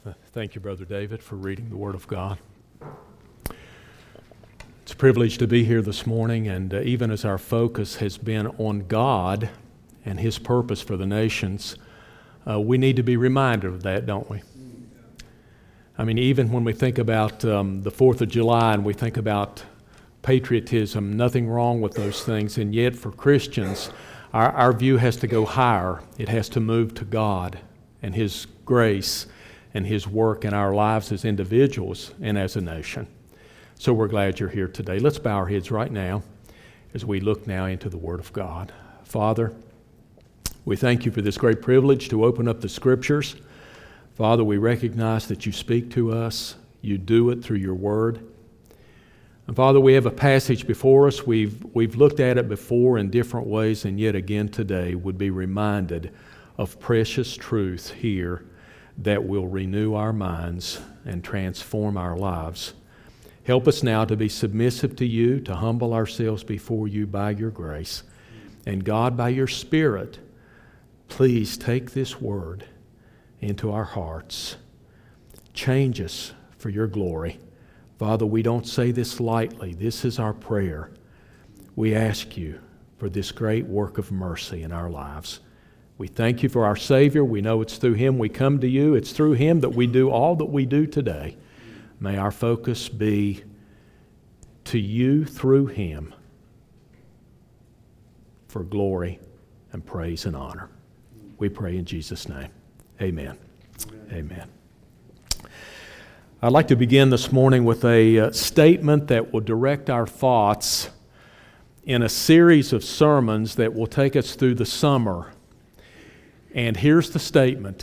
Thank you, Brother David, for reading the Word of God. It's a privilege to be here this morning, and even as our focus has been on God and His purpose for the nations, we need to be reminded of that, don't we? I mean, even when we think about the 4th of July and we think about patriotism, nothing wrong with those things, and yet for Christians, our view has to go higher. It has to move to God and His grace and His work in our lives as individuals and as a nation. So we're glad you're here today. Let's bow our heads right now as we look now into the Word of God. Father, we thank you for this great privilege to open up the Scriptures. Father, we recognize that you speak to us. You do it through your Word. And Father, we have a passage before us. We've looked at it before in different ways, and yet again today would be reminded of precious truth here that will renew our minds and transform our lives. Help us now to be submissive to you, to humble ourselves before you by your grace. And God, by your Spirit, please take this word into our hearts. Change us for your glory. Father, we don't say this lightly. This is our prayer. We ask you for this great work of mercy in our lives. We thank you for our Savior. We know it's through Him we come to you. It's through Him that we do all that we do today. May our focus be to you through Him for glory and praise and honor. We pray in Jesus' name. Amen. Amen. I'd like to begin this morning with a statement that will direct our thoughts in a series of sermons that will take us through the summer. And here's the statement.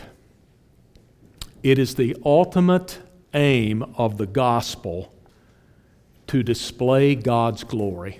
It is the ultimate aim of the gospel to display God's glory.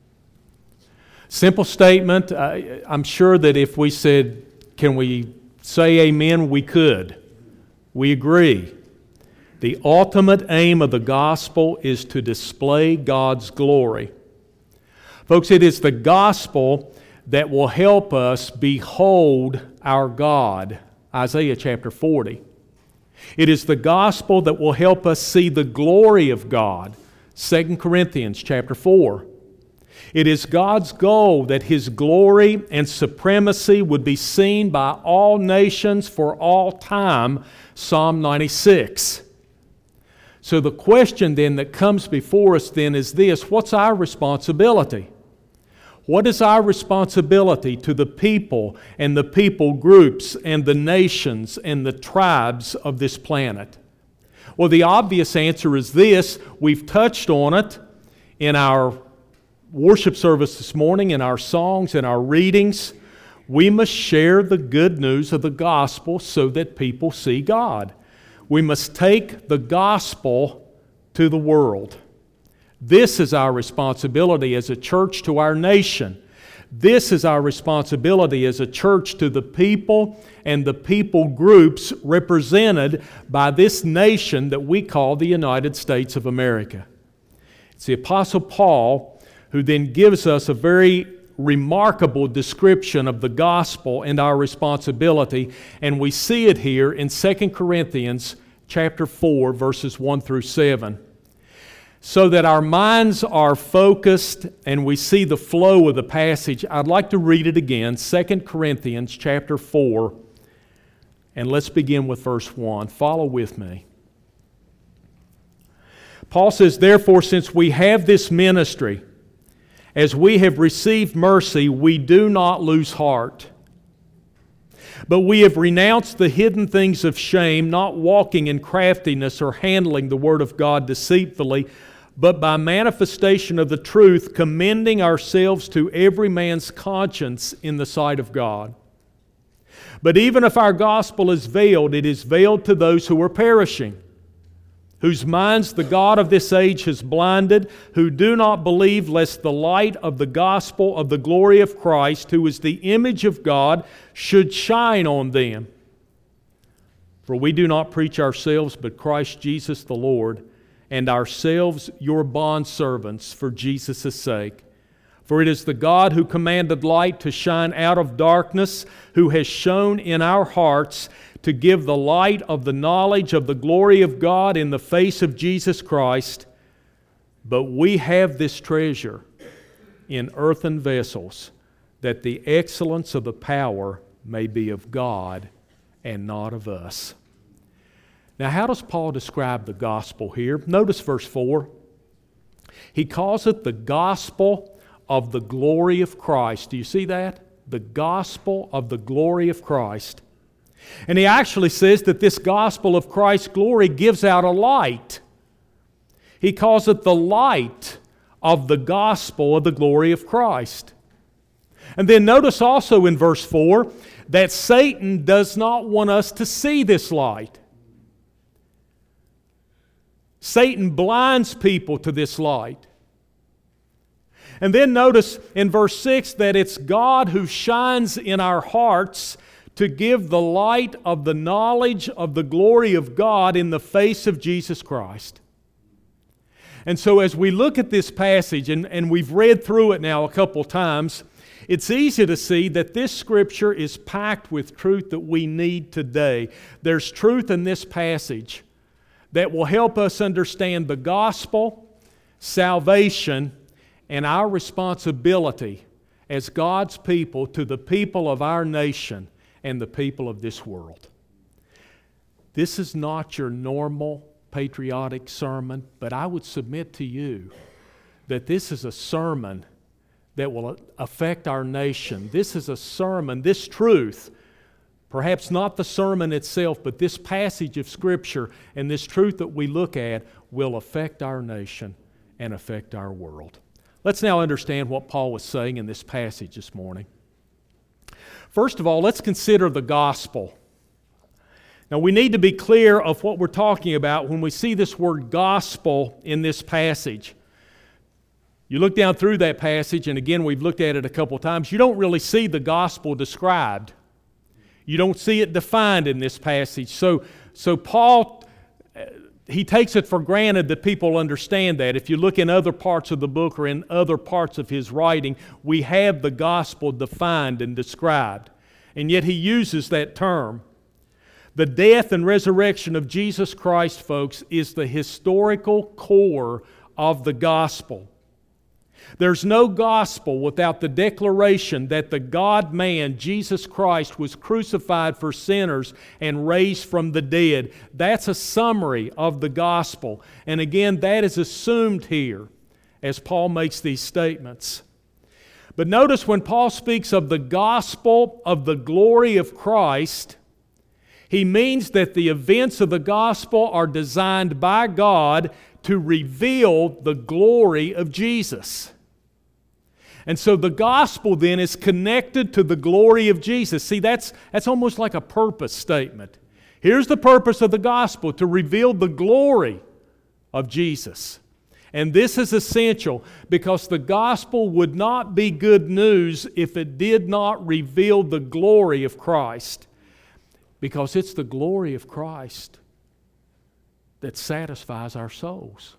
Simple statement. I'm sure that if we said, can we say amen, we could. We agree. The ultimate aim of the gospel is to display God's glory. Folks, it is the gospel that will help us behold our God. Isaiah chapter 40. It is the gospel that will help us see the glory of God. 2 Corinthians chapter 4. It is God's goal that His glory and supremacy would be seen by all nations for all time. Psalm 96. So the question then that comes before us then is this: what's our responsibility? What is our responsibility to the people and the people groups and the nations and the tribes of this planet? Well, the obvious answer is this. We've touched on it in our worship service this morning, in our songs, in our readings. We must share the good news of the gospel so that people see God. We must take the gospel to the world. This is our responsibility as a church to our nation. This is our responsibility as a church to the people and the people groups represented by this nation that we call the United States of America. It's the Apostle Paul who then gives us a very remarkable description of the gospel and our responsibility, and we see it here in 2 Corinthians chapter 4, verses 1 through 7. So that our minds are focused and we see the flow of the passage, I'd like to read it again, 2 Corinthians chapter 4, and let's begin with verse 1. Follow with me. Paul says, "Therefore, since we have this ministry, as we have received mercy, we do not lose heart. But we have renounced the hidden things of shame, not walking in craftiness or handling the word of God deceitfully, but by manifestation of the truth, commending ourselves to every man's conscience in the sight of God. But even if our gospel is veiled, it is veiled to those who are perishing, whose minds the God of this age has blinded, who do not believe lest the light of the gospel of the glory of Christ, who is the image of God, should shine on them. For we do not preach ourselves, but Christ Jesus the Lord, and ourselves your bondservants for Jesus' sake. For it is the God who commanded light to shine out of darkness, who has shone in our hearts to give the light of the knowledge of the glory of God in the face of Jesus Christ. But we have this treasure in earthen vessels, that the excellence of the power may be of God and not of us. Now, how does Paul describe the gospel here? Notice verse 4. He calls it the gospel of the glory of Christ. Do you see that? The gospel of the glory of Christ. And he actually says that this gospel of Christ's glory gives out a light. He calls it the light of the gospel of the glory of Christ. And then notice also in verse 4 that Satan does not want us to see this light. Satan blinds people to this light. And then notice in verse 6 that it's God who shines in our hearts to give the light of the knowledge of the glory of God in the face of Jesus Christ. And so as we look at this passage, and we've read through it now a couple times, it's easy to see that this Scripture is packed with truth that we need today. There's truth in this passage that will help us understand the gospel, salvation, and our responsibility as God's people to the people of our nation and the people of this world. This is not your normal patriotic sermon, but I would submit to you that this is a sermon that will affect our nation. This is a sermon, this truth, perhaps not the sermon itself, but this passage of Scripture and this truth that we look at will affect our nation and affect our world. Let's now understand what Paul was saying in this passage this morning. First of all, let's consider the gospel. Now, we need to be clear of what we're talking about when we see this word gospel in this passage. You look down through that passage, and again, we've looked at it a couple times, you don't really see the gospel described. You don't see it defined in this passage. So Paul, he takes it for granted that people understand that. If you look in other parts of the book or in other parts of his writing, we have the gospel defined and described. And yet he uses that term. The death and resurrection of Jesus Christ, folks, is the historical core of the gospel. There's no gospel without the declaration that the God-man, Jesus Christ, was crucified for sinners and raised from the dead. That's a summary of the gospel. And again, that is assumed here as Paul makes these statements. But notice when Paul speaks of the gospel of the glory of Christ, he means that the events of the gospel are designed by God to reveal the glory of Jesus. And so the gospel then is connected to the glory of Jesus. See, that's almost like a purpose statement. Here's the purpose of the gospel, to reveal the glory of Jesus. And this is essential because the gospel would not be good news if it did not reveal the glory of Christ. Because it's the glory of Christ that satisfies our souls.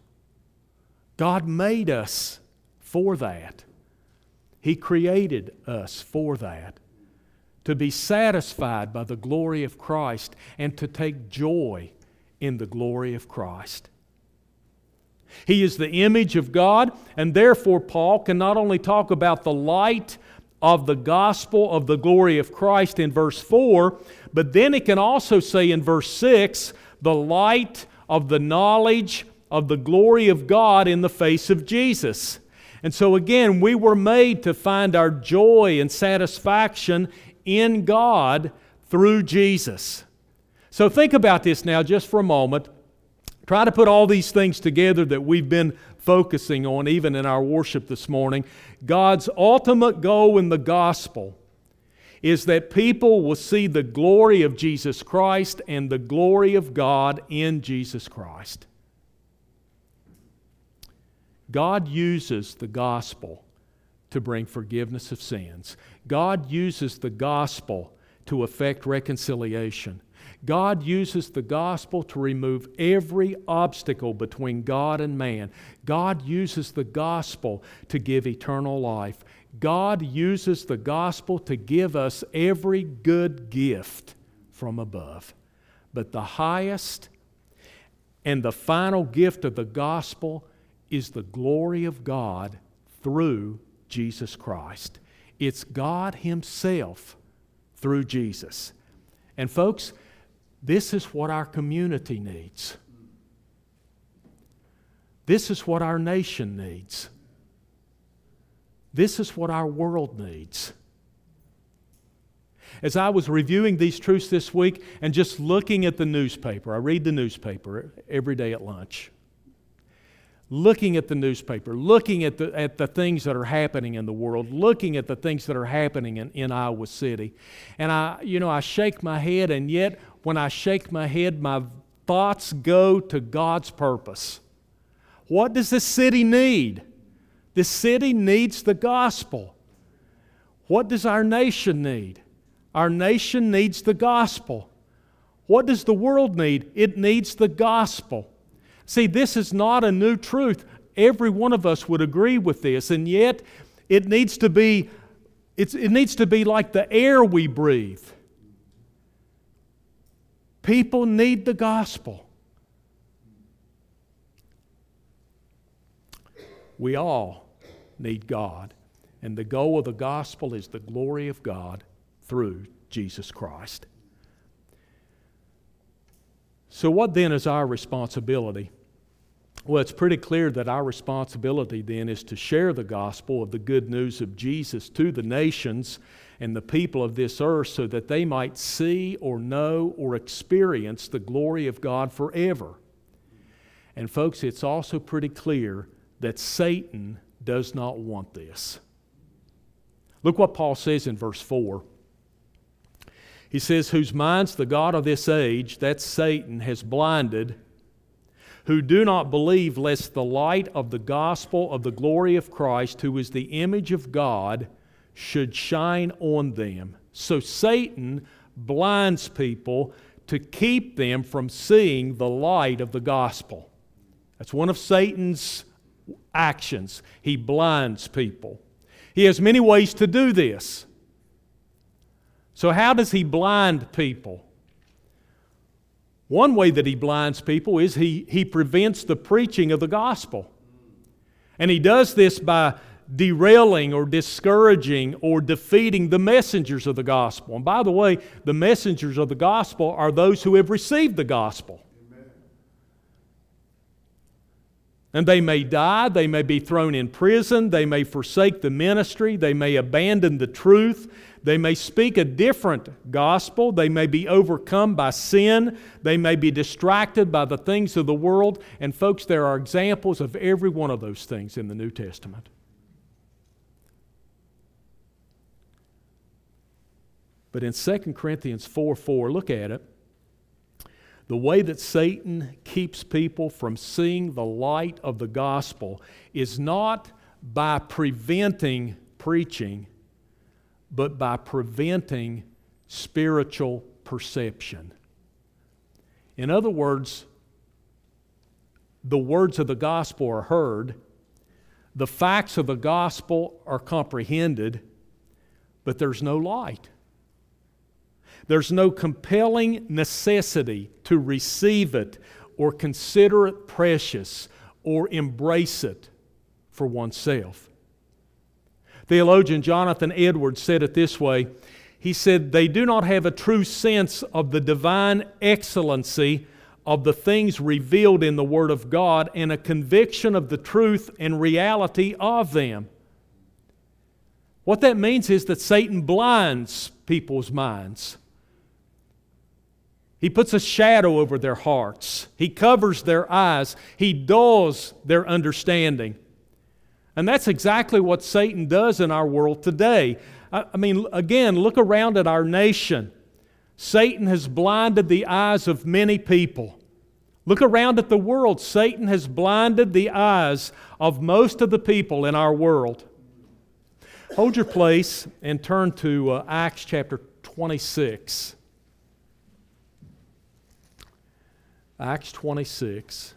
God made us for that. He created us for that. To be satisfied by the glory of Christ and to take joy in the glory of Christ. He is the image of God, and therefore Paul can not only talk about the light of the gospel of the glory of Christ in verse 4, but then he can also say in verse 6, the light of the knowledge of the glory of God in the face of Jesus. And so again, we were made to find our joy and satisfaction in God through Jesus. So think about this now just for a moment. Try to put all these things together that we've been focusing on even in our worship this morning. God's ultimate goal in the gospel is that people will see the glory of Jesus Christ and the glory of God in Jesus Christ. God uses the gospel to bring forgiveness of sins. God uses the gospel to effect reconciliation. God uses the gospel to remove every obstacle between God and man. God uses the gospel to give eternal life. God uses the gospel to give us every good gift from above. But the highest and the final gift of the gospel is the glory of God through Jesus Christ. It's God Himself through Jesus. And folks, this is what our community needs. This is what our nation needs. This is what our world needs. As I was reviewing these truths this week and just looking at the newspaper, I read the newspaper every day at lunch. Looking at the newspaper, looking at the things that are happening in the world, looking at the things that are happening in Iowa City. And I shake my head, and yet when I shake my head, my thoughts go to God's purpose. What does this city need? This city needs the gospel. What does our nation need? Our nation needs the gospel. What does the world need? It needs the gospel. See, this is not a new truth. Every one of us would agree with this, and yet it needs to be like the air we breathe. People need the gospel. We all need God, and the goal of the gospel is the glory of God through Jesus Christ. So what then is our responsibility? Well, it's pretty clear that our responsibility then is to share the gospel of the good news of Jesus to the nations and the people of this earth so that they might see or know or experience the glory of God forever. And folks, it's also pretty clear that Satan does not want this. Look what Paul says in verse 4. He says, whose minds the God of this age, that's Satan, has blinded, who do not believe lest the light of the gospel of the glory of Christ, who is the image of God, should shine on them. So Satan blinds people to keep them from seeing the light of the gospel. That's one of Satan's actions. He blinds people. He has many ways to do this. So how does he blind people? One way that he blinds people is he prevents the preaching of the gospel. And he does this by derailing or discouraging or defeating the messengers of the gospel. And by the way, the messengers of the gospel are those who have received the gospel. And they may die, they may be thrown in prison, they may forsake the ministry, they may abandon the truth, they may speak a different gospel, they may be overcome by sin, they may be distracted by the things of the world. And folks, there are examples of every one of those things in the New Testament. But in 2 Corinthians 4:4, look at it. The way that Satan keeps people from seeing the light of the gospel is not by preventing preaching, but by preventing spiritual perception. In other words, the words of the gospel are heard, the facts of the gospel are comprehended, but there's no light. There's no compelling necessity to receive it or consider it precious or embrace it for oneself. Theologian Jonathan Edwards said it this way. He said, they do not have a true sense of the divine excellency of the things revealed in the Word of God and a conviction of the truth and reality of them. What that means is that Satan blinds people's minds. He puts a shadow over their hearts. He covers their eyes. He dulls their understanding. And that's exactly what Satan does in our world today. I mean, again, look around at our nation. Satan has blinded the eyes of many people. Look around at the world. Satan has blinded the eyes of most of the people in our world. Hold your place and turn to Acts chapter 26. Acts 26.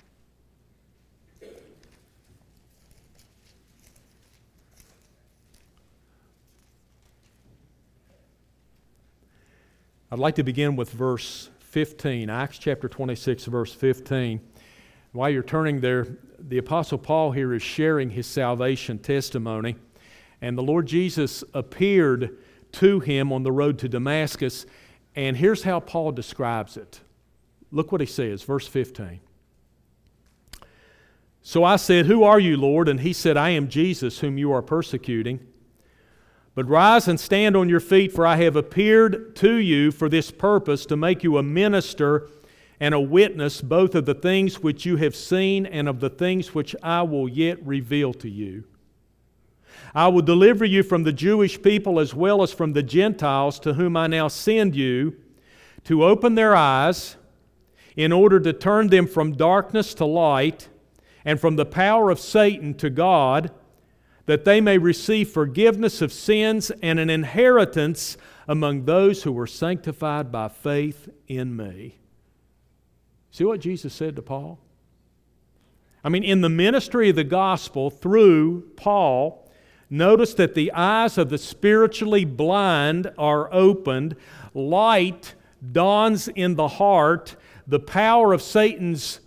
I'd like to begin with verse 15, Acts chapter 26, verse 15. While you're turning there, the Apostle Paul here is sharing his salvation testimony. And the Lord Jesus appeared to him on the road to Damascus. And here's how Paul describes it. Look what he says, verse 15. So I said, "Who are you, Lord?" And he said, "I am Jesus, whom you are persecuting. But rise and stand on your feet, for I have appeared to you for this purpose, to make you a minister and a witness both of the things which you have seen and of the things which I will yet reveal to you. I will deliver you from the Jewish people as well as from the Gentiles, to whom I now send you, to open their eyes, in order to turn them from darkness to light, and from the power of Satan to God, that they may receive forgiveness of sins and an inheritance among those who were sanctified by faith in me." See what Jesus said to Paul? I mean, in the ministry of the gospel through Paul, notice that the eyes of the spiritually blind are opened, light dawns in the heart, the power of Satan's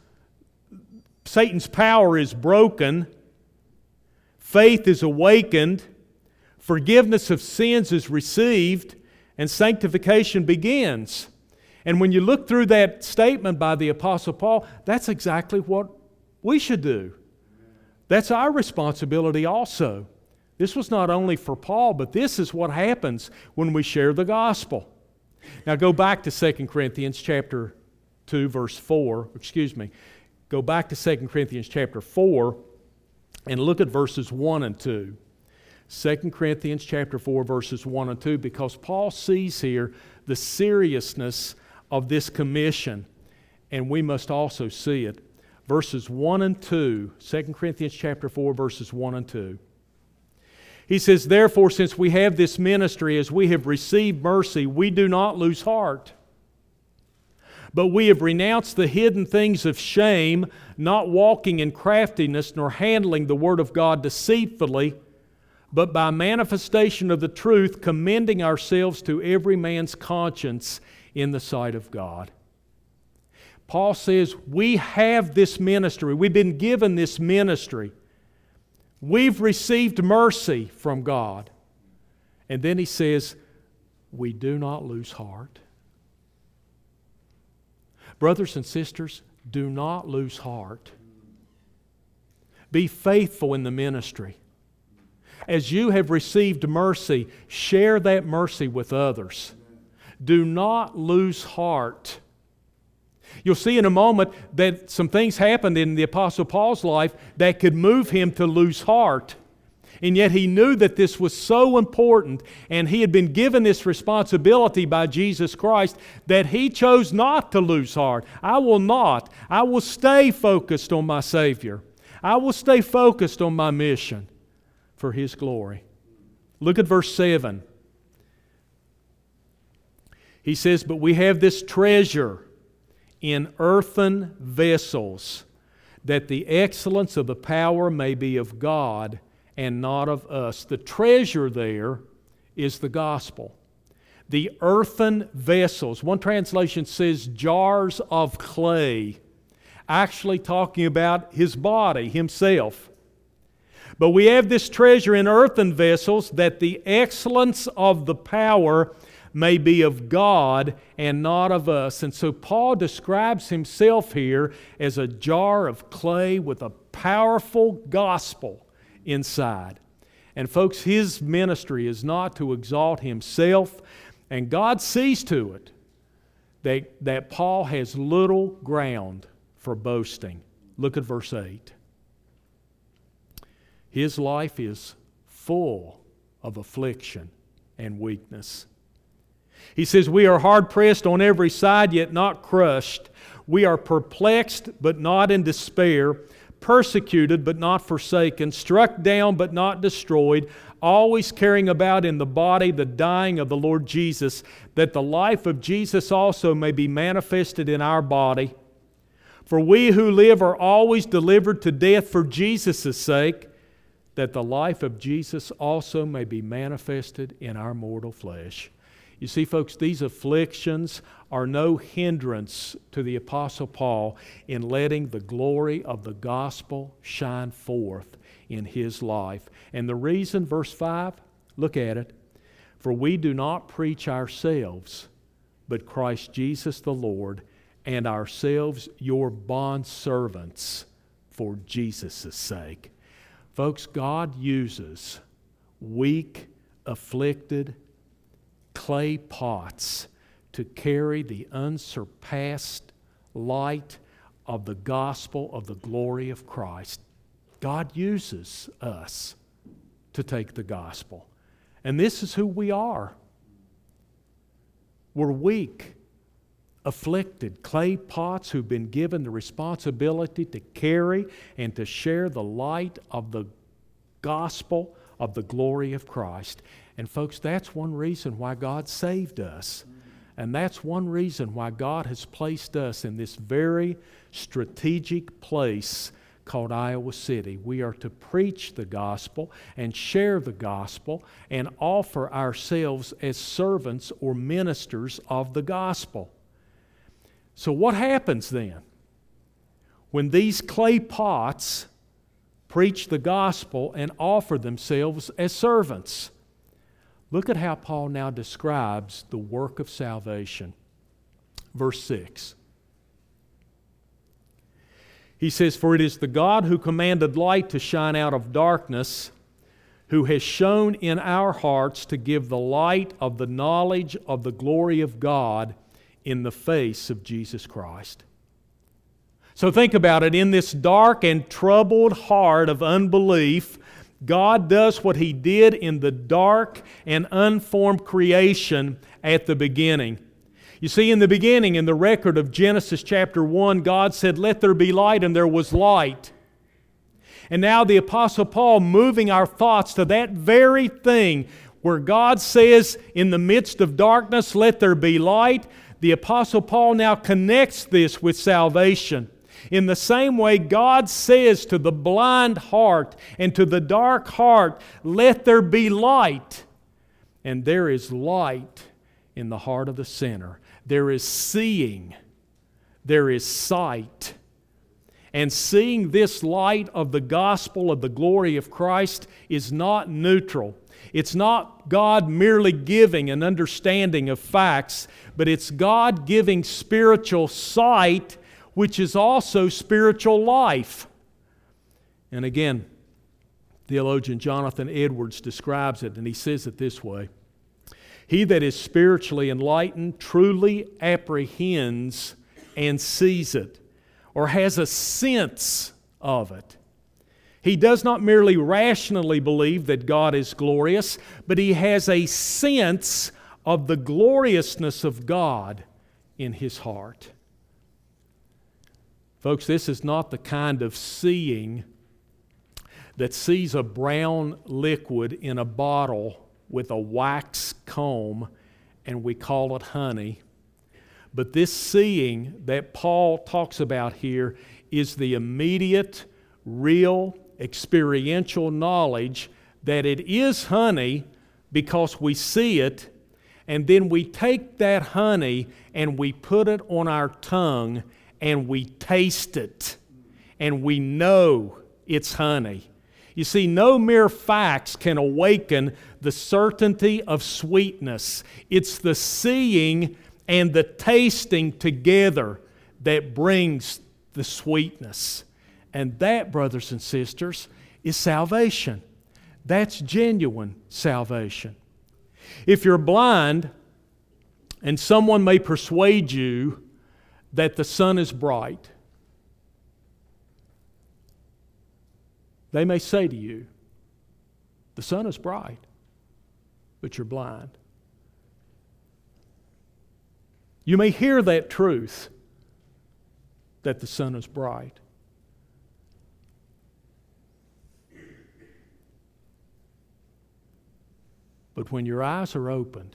power is broken, faith is awakened, forgiveness of sins is received, and sanctification begins. And when you look through that statement by the Apostle Paul, that's exactly what we should do. That's our responsibility also. This was not only for Paul, but this is what happens when we share the gospel. Now go back to 2 Corinthians chapter 2, verse 4. Go back to 2 Corinthians chapter 4 and look at verses 1 and 2. 2 Corinthians chapter 4, verses 1 and 2, because Paul sees here the seriousness of this commission, and we must also see it. Verses 1 and 2, 2 Corinthians chapter 4, verses 1 and 2. He says, "Therefore, since we have this ministry, as we have received mercy, we do not lose heart. But we have renounced the hidden things of shame, not walking in craftiness, nor handling the word of God deceitfully, but by manifestation of the truth, commending ourselves to every man's conscience in the sight of God." Paul says, we have this ministry. We've been given this ministry. We've received mercy from God. And then he says, we do not lose heart. Brothers and sisters, do not lose heart. Be faithful in the ministry. As you have received mercy, share that mercy with others. Do not lose heart. You'll see in a moment that some things happened in the Apostle Paul's life that could move him to lose heart. And yet he knew that this was so important, and he had been given this responsibility by Jesus Christ, that he chose not to lose heart. I will not. I will stay focused on my Savior. I will stay focused on my mission for His glory. Look at verse 7. He says, "But we have this treasure in earthen vessels, that the excellence of the power may be of God and not of us." The treasure there is the gospel. The earthen vessels. One translation says jars of clay, actually talking about His body, Himself. But we have this treasure in earthen vessels, that the excellence of the power may be of God and not of us. And so Paul describes himself here as a jar of clay with a powerful gospel inside. And folks, his ministry is not to exalt himself, and God sees to it that Paul has little ground for boasting. Look at verse 8. His life is full of affliction and weakness. He says, "We are hard pressed on every side, yet not crushed. We are perplexed, but not in despair. Persecuted, but not forsaken. Struck down, but not destroyed. Always carrying about in the body the dying of the Lord Jesus, that the life of Jesus also may be manifested in our body. For we who live are always delivered to death for Jesus' sake, that the life of Jesus also may be manifested in our mortal flesh. You see, folks, these afflictions are no hindrance to the Apostle Paul in letting the glory of the gospel shine forth in his life. And the reason, verse 5, look at it. For we do not preach ourselves, but Christ Jesus the Lord, and ourselves your bondservants for Jesus' sake. Folks, God uses weak, afflicted clay pots to carry the unsurpassed light of the gospel of the glory of Christ. God uses us to take the gospel. And this is who we are. We're weak, afflicted clay pots who've been given the responsibility to carry and to share the light of the gospel of the glory of Christ. And folks, that's one reason why God saved us. And that's one reason why God has placed us in this very strategic place called Iowa City. We are to preach the gospel and share the gospel and offer ourselves as servants or ministers of the gospel. So what happens then? When these clay pots preach the gospel and offer themselves as servants. Look at how Paul now describes the work of salvation. Verse 6. He says, For it is the God who commanded light to shine out of darkness, who has shone in our hearts to give the light of the knowledge of the glory of God in the face of Jesus Christ. So think about it. In this dark and troubled heart of unbelief, God does what He did in the dark and unformed creation at the beginning. You see, in the beginning, in the record of Genesis chapter 1, God said, Let there be light, and there was light. And now the Apostle Paul, moving our thoughts to that very thing, where God says, in the midst of darkness, let there be light, the Apostle Paul now connects this with salvation. In the same way, God says to the blind heart and to the dark heart, let there be light. And there is light in the heart of the sinner. There is seeing. There is sight. And seeing this light of the gospel of the glory of Christ is not neutral. It's not God merely giving an understanding of facts, but it's God giving spiritual sight, which is also spiritual life. And again, theologian Jonathan Edwards describes it, and he says it this way. He that is spiritually enlightened truly apprehends and sees it, or has a sense of it. He does not merely rationally believe that God is glorious, but he has a sense of the gloriousness of God in his heart. Folks, this is not the kind of seeing that sees a brown liquid in a bottle with a wax comb and we call it honey. But this seeing that Paul talks about here is the immediate, real, experiential knowledge that it is honey because we see it, and then we take that honey and we put it on our tongue and we taste it, and we know it's honey. You see, no mere facts can awaken the certainty of sweetness. It's the seeing and the tasting together that brings the sweetness. And that, brothers and sisters, is salvation. That's genuine salvation. If you're blind, and someone may persuade you that the sun is bright, they may say to you, the sun is bright, but you're blind. You may hear that truth, that the sun is bright. But when your eyes are opened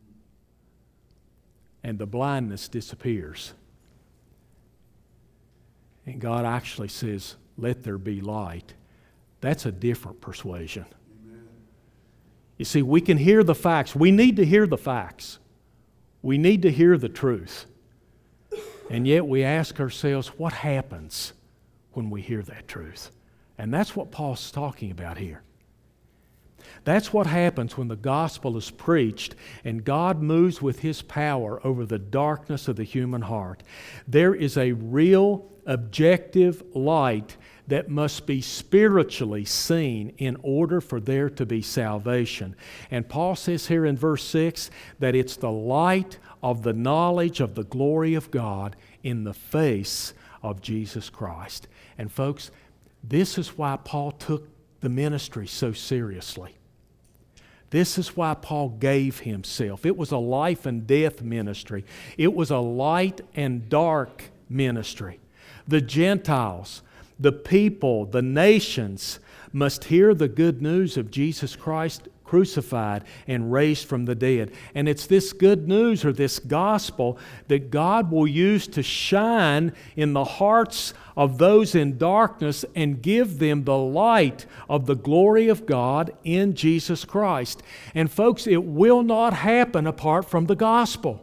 and the blindness disappears, and God actually says, let there be light, that's a different persuasion. Amen. You see, we can hear the facts. We need to hear the facts. We need to hear the truth. And yet we ask ourselves, what happens when we hear that truth? And that's what Paul's talking about here. That's what happens when the gospel is preached and God moves with His power over the darkness of the human heart. There is a real objective light that must be spiritually seen in order for there to be salvation. And Paul says here in verse 6 that it's the light of the knowledge of the glory of God in the face of Jesus Christ. And folks, this is why Paul took the ministry so seriously. This is why Paul gave himself. It was a life and death ministry. It was a light and dark ministry. The Gentiles, the people, the nations must hear the good news of Jesus Christ crucified and raised from the dead. And it's this good news or this gospel that God will use to shine in the hearts of those in darkness and give them the light of the glory of God in Jesus Christ. And folks, it will not happen apart from the gospel.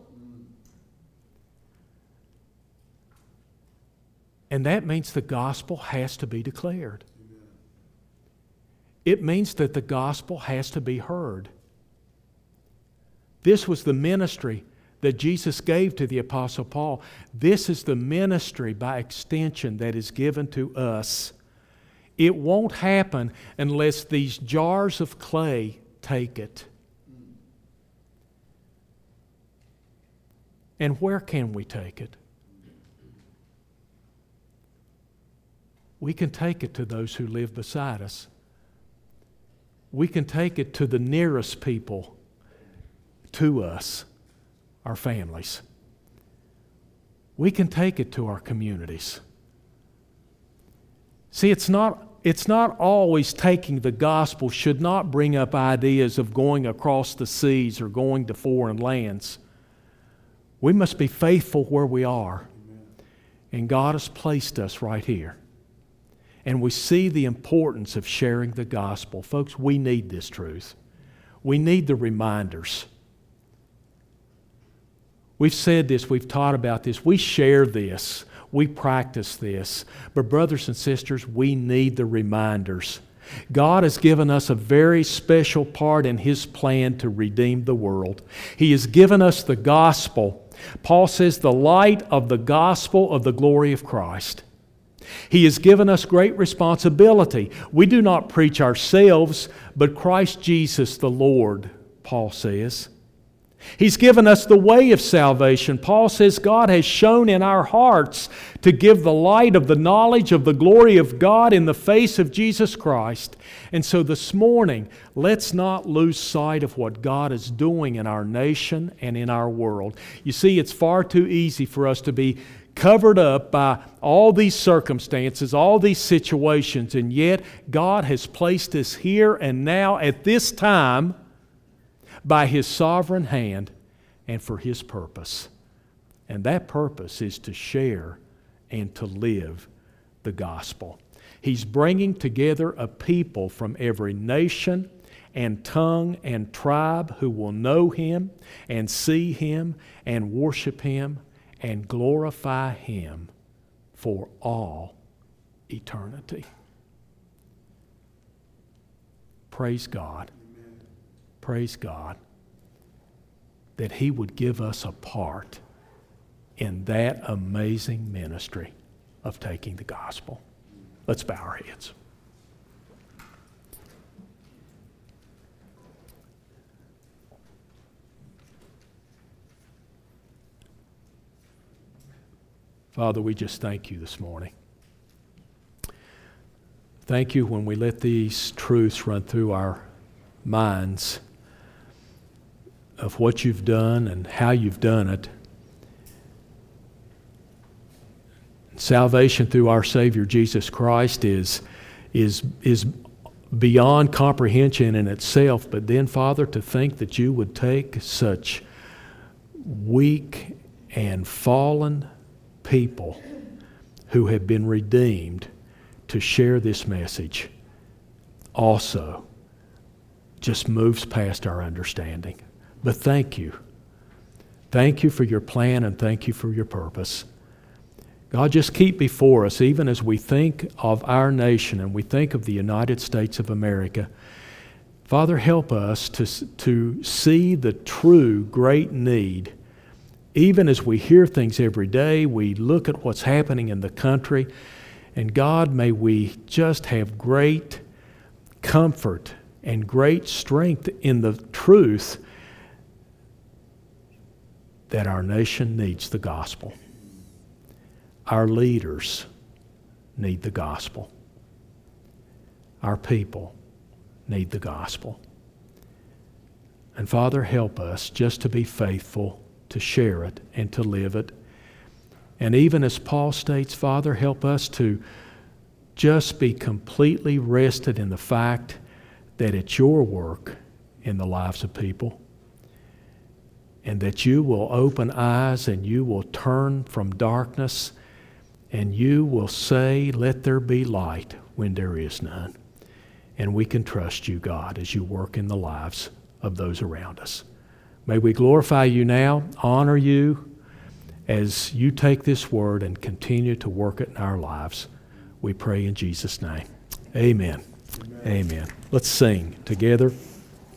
And that means the gospel has to be declared. It means that the gospel has to be heard. This was the ministry that Jesus gave to the Apostle Paul. This is the ministry by extension that is given to us. It won't happen unless these jars of clay take it. And where can we take it? We can take it to those who live beside us. We can take it to the nearest people to us, our families. We can take it to our communities. See, it's not always taking the gospel should not bring up ideas of going across the seas or going to foreign lands. We must be faithful where we are. And God has placed us right here. And we see the importance of sharing the gospel. Folks, we need this truth. We need the reminders. We've said this, we've taught about this, we share this, we practice this. But brothers and sisters, we need the reminders. God has given us a very special part in His plan to redeem the world. He has given us the gospel. Paul says the light of the gospel of the glory of Christ. He has given us great responsibility. We do not preach ourselves, but Christ Jesus the Lord, Paul says. He's given us the way of salvation. Paul says God has shown in our hearts to give the light of the knowledge of the glory of God in the face of Jesus Christ. And so this morning, let's not lose sight of what God is doing in our nation and in our world. You see, it's far too easy for us to be covered up by all these circumstances, all these situations, and yet God has placed us here and now at this time by His sovereign hand and for His purpose. And that purpose is to share and to live the gospel. He's bringing together a people from every nation and tongue and tribe who will know Him and see Him and worship Him and glorify Him for all eternity. Praise God. Amen. Praise God that He would give us a part in that amazing ministry of taking the gospel. Let's bow our heads. Father, we just thank You this morning. Thank You when we let these truths run through our minds of what You've done and how You've done it. Salvation through our Savior Jesus Christ is beyond comprehension in itself, but then, Father, to think that You would take such weak and fallen people who have been redeemed to share this message also just moves past our understanding. But thank you. Thank you for your plan and thank you for your purpose. God, just keep before us, even as we think of our nation and we think of the United States of America. Father, help us to see the true great need. Even as we hear things every day, we look at what's happening in the country, and God, may we just have great comfort and great strength in the truth that our nation needs the gospel. Our leaders need the gospel. Our people need the gospel. And Father, help us just to be faithful to share it and to live it. And even as Paul states, Father, help us to just be completely rested in the fact that it's your work in the lives of people, and that you will open eyes and you will turn from darkness and you will say, let there be light when there is none. And we can trust you, God, as you work in the lives of those around us. May we glorify you now, honor you as you take this word and continue to work it in our lives. We pray in Jesus' name. Amen. Amen. Let's sing together.